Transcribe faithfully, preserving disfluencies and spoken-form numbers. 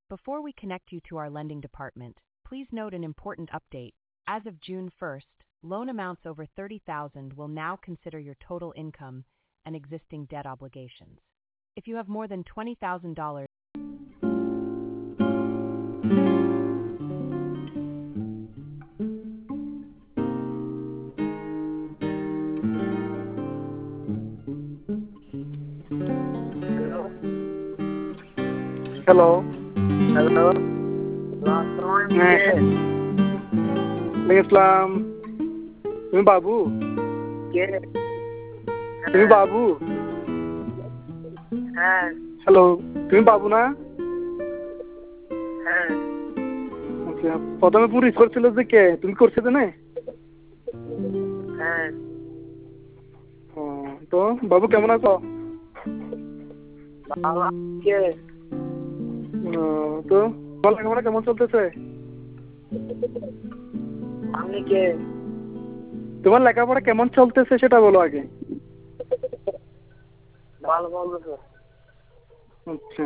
Before we connect you to our lending department, please note an important update. As of June first, loan amounts over thirty thousand dollars will now consider your total income and existing debt obligations. If you have more than twenty thousand dollars, hello hello হ্যাঁ ইসলাম তুমি বাবু কে তুমি বাবু হ্যাঁ hello তুমি বাবু না হ্যাঁ আচ্ছা প্রথমে পুরো করছিল যে কে তুমি করছে তো না হ্যাঁ ও তো বাবু কেমন আছো বাবা কে ও, তো তোমার লেখাপড়া কেমন চলতেছে আপনি কে তোমার লেখাপড়া কেমন চলতেছে সেটা বলো আগে ভালো বলবো তো আচ্ছা